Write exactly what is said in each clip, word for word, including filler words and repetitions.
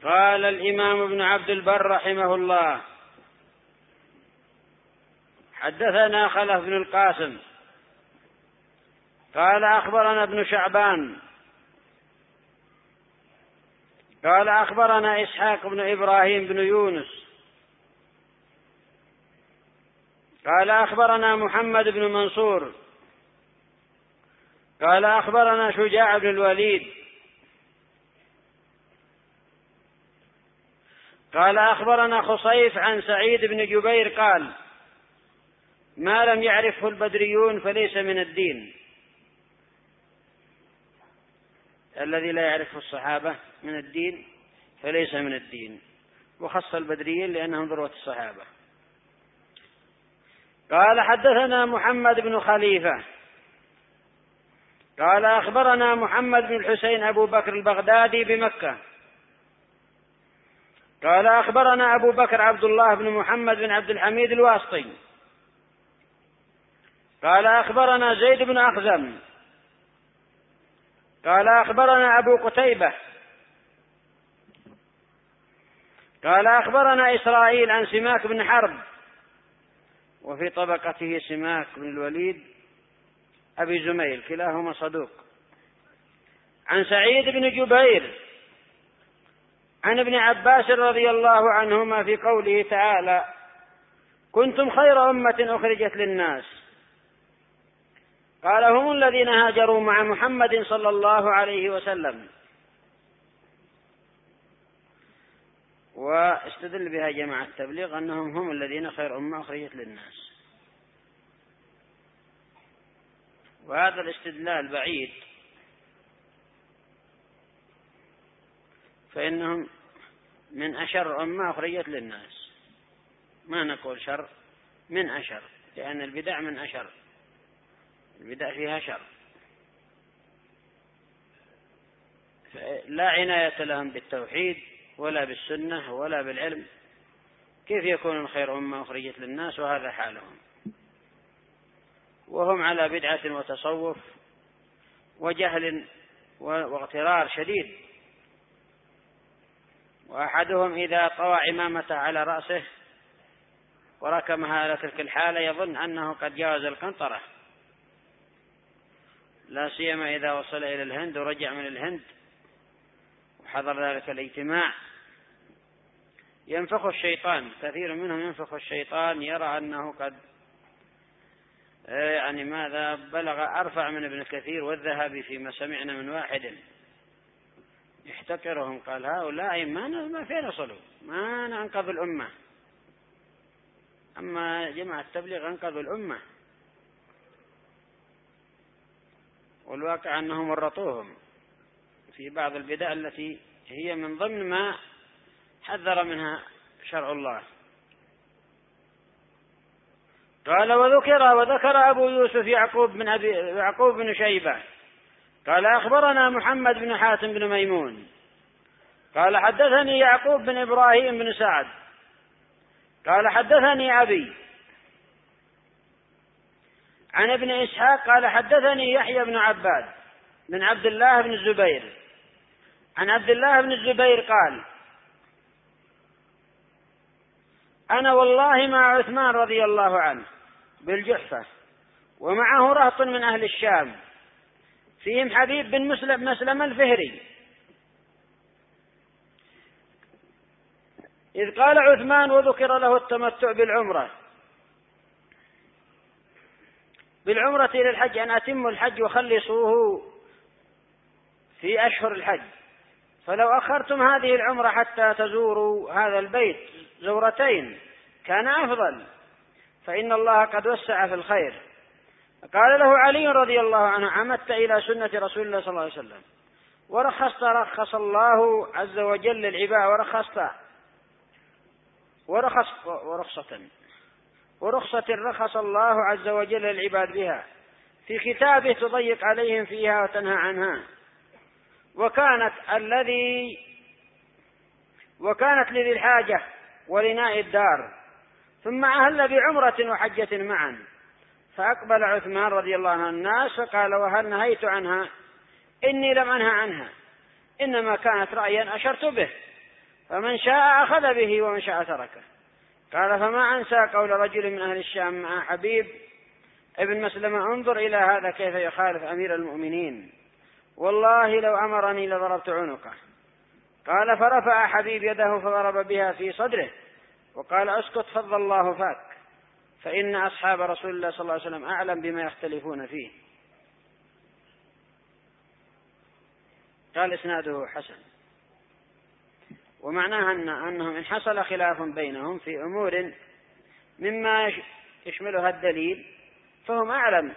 قال الإمام ابن عبد البر رحمه الله: حدثنا خلف بن القاسم قال أخبرنا ابن شعبان قال أخبرنا إسحاق بن إبراهيم بن يونس قال أخبرنا محمد بن منصور قال أخبرنا شجاع بن الوليد قال أخبرنا خصيف عن سعيد بن جبير قال: ما لم يعرفه البدريون فليس من الدين. الذي لا يعرفه الصحابة من الدين فليس من الدين، وخص البدريين لأنهم ذروة الصحابة. قال حدثنا محمد بن خليفة قال أخبرنا محمد بن الحسين أبو بكر البغدادي بمكة قال أخبرنا أبو بكر عبد الله بن محمد بن عبد الحميد الواسطي قال أخبرنا زيد بن أخزم قال أخبرنا أبو قتيبة قال أخبرنا إسرائيل عن سماك بن حرب، وفي طبقته سماك بن الوليد أبي زميل كلاهما صدوق، عن سعيد بن جبير عن ابن عباس رضي الله عنهما في قوله تعالى: كنتم خير أمة أخرجت للناس. قال: هم الذين هاجروا مع محمد صلى الله عليه وسلم. واستدل بها جماعة التبليغ أنهم هم الذين خير أمة أخرجت للناس، وهذا الاستدلال بعيد، فإنهم من أشر أمة أخرجت للناس، ما نقول شر، من أشر، لأن البدع من أشر، البدع فيها شر، لا عناية لهم بالتوحيد ولا بالسنة ولا بالعلم، كيف يكون خير أمة أخرجت للناس وهذا حالهم؟ وهم على بدعة وتصوف وجهل واغترار شديد. وأحدهم إذا طوى عمامته على رأسه وركمها على تلك الحالة يظن أنه قد جاوز القنطرة، لا سيما إذا وصل إلى الهند ورجع من الهند وحضر ذلك الاجتماع. ينفخ الشيطان، كثير منهم ينفخ الشيطان، يرى أنه قد يعني ماذا بلغ أرفع من ابن كثير والذهبي فيما سمعنا من واحد يحتقرهم، قال: هؤلاء ما ما فين وصلوا، ما ننقذ الأمة، أما جماعة التبليغ أنقذوا الأمة، والواقع أنهم ورطوهم في بعض البدع التي هي من ضمن ما حذر منها شرع الله. قال: وذكر وذكر أبو يوسف يعقوب بن أبي يعقوب بن شيبة قال أخبرنا محمد بن حاتم بن ميمون قال حدثني يعقوب بن إبراهيم بن سعد قال حدثني أبي عن ابن إسحاق قال حدثني يحيى بن عباد بن عبد الله بن الزبير عن عبد الله بن الزبير قال: أنا والله مع عثمان رضي الله عنه بالجحفة، ومعه رهط من أهل الشام فيهم حبيب بن مسلم مسلم الفهري، إذ قال عثمان وذكر له التمتع بالعمرة بالعمرة إلى الحج أن أتموا الحج وخلصوه في أشهر الحج، فلو أخرتم هذه العمرة حتى تزوروا هذا البيت زورتين كان أفضل، فإن الله قد وسع في الخير. قال له علي رضي الله عنه: عمدت إلى سنة رسول الله صلى الله عليه وسلم ورخصت رخص الله عز وجل العباد ورخصت ورخص ورخصة ورخصة رخص الله عز وجل العباد بها في كتابه تضيق عليهم فيها وتنهى عنها، وكانت الذي وكانت لذي الحاجة ولناء الدار، ثم أهل بعمرة وحجة معا. فأقبل عثمان رضي الله عنه الناس فقال: وهل نهيت عنها؟ إني لم أنهى عنها، إنما كانت رأيا أشرت به، فمن شاء أخذ به ومن شاء تركه. قال فما أنسى قول رجل من أهل الشام مع حبيب ابن مسلمة انظر إلى هذا كيف يخالف أمير المؤمنين، والله لو أمرني لضربت عنقه. قال فرفع حبيب يده فضرب بها في صدره وقال اسكت فض الله فاك، فإن أصحاب رسول الله صلى الله عليه وسلم أعلم بما يختلفون فيه. قال إسناده حسن. ومعناها أن أنهم إن حصل خلاف بينهم في أمور مما يشملها الدليل فهم أعلم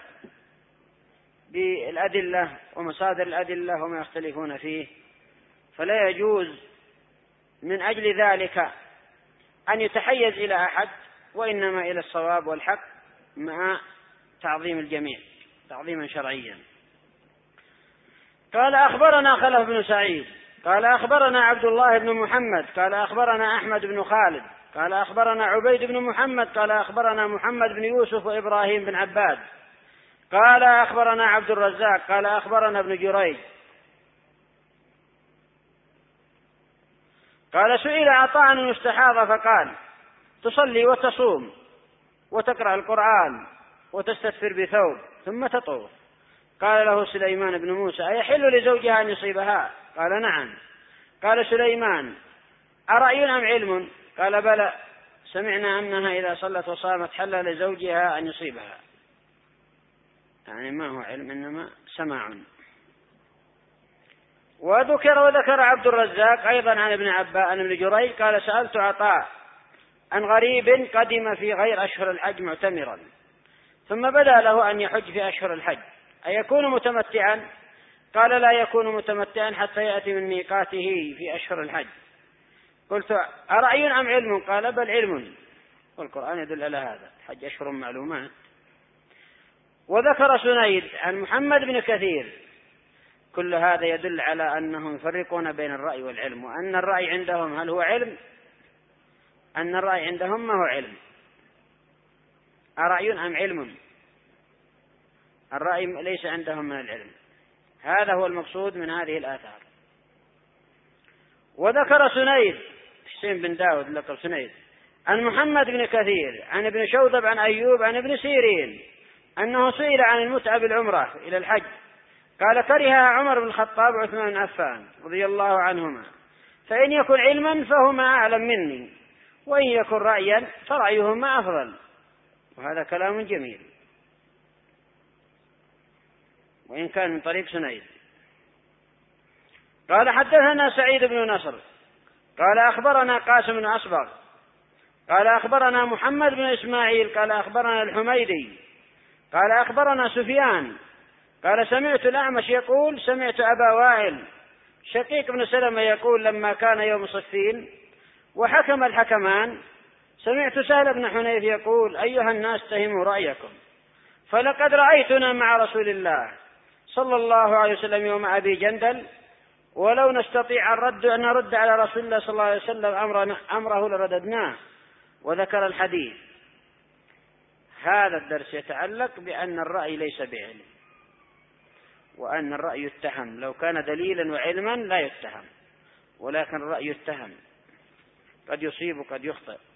بالأدلة ومصادر الأدلة وما يختلفون فيه، فلا يجوز من أجل ذلك أن يتحيز إلى أحد، وإنما إلى الصواب والحق مع تعظيم الجميع تعظيما شرعيا. قال أخبرنا خلف بن سعيد قال أخبرنا عبد الله بن محمد قال أخبرنا أحمد بن خالد قال أخبرنا عبيد بن محمد قال أخبرنا محمد بن يوسف وإبراهيم بن عباد قال أخبرنا عبد الرزاق قال أخبرنا ابن جريج قال سئل عطاء عن المستحاضة فقال تصلي وتصوم وتقرأ القرآن وتستثفر بثوب ثم تطوف. قال له سليمان بن موسى أيحل لزوجها أن يصيبها؟ قال نعم. قال سليمان أرأي أم علم؟ قال بلى، سمعنا أنها إذا صلت وصامت حل لزوجها أن يصيبها. يعني ما هو علم إنما سماع. وذكر وذكر عبد الرزاق أيضا عن ابن عباس عن ابن جريج قال سألت عطاء عن غريب قدم في غير أشهر الحج معتمرا ثم بدا له أن يحج في أشهر الحج أيكون متمتعا؟ قال لا يكون متمتعا حتى يأتي من ميقاته في أشهر الحج. قلت أرأي أم علم؟ قال بل علم، والقرآن يدل على هذا، الحج أشهر معلومات. وذكر سنيد عن محمد بن كثير. كل هذا يدل على أنهم يفرقون بين الرأي والعلم، وأن الرأي عندهم هل هو علم؟ أن الرأي عندهم ما هو علم، أرأي أم علم؟ الرأي ليس عندهم من العلم. هذا هو المقصود من هذه الآثار. وذكر سنيد حسين بن داود لقب سنيد عن محمد بن كثير عن ابن شوذب عن أيوب عن ابن سيرين أنه سئل عن المتعة بالعمرة إلى الحج قال كرهها عمر بن الخطاب وعثمان بن عفان رضي الله عنهما، فإن يكن علما فهما أعلم مني، وإن يكن رأيا فرأيهما أفضل. وهذا كلام جميل، وإن كان من طريق سنيد. قال حدثنا سعيد بن نصر قال أخبرنا قاسم بن أصبغ قال أخبرنا محمد بن إسماعيل قال أخبرنا الحميدي قال أخبرنا سفيان قال سمعت الأعمش يقول سمعت أبا وائل شقيق بن سلمة يقول لما كان يوم صفين وحكم الحكمان سمعت سهل بن حنيف يقول أيها الناس اتهموا رأيكم، فلقد رأيتنا مع رسول الله صلى الله عليه وسلم يوم أبي جندل، ولو نستطيع الرد أن نرد على رسول الله صلى الله عليه وسلم أمرنا أمره لرددناه. وذكر الحديث. هذا الدرس يتعلق بأن الرأي ليس بعلم، وأن الرأي يتهم، لو كان دليلا وعلما لا يتهم، ولكن الرأي يتهم، قد يصيب وقد يخطئ.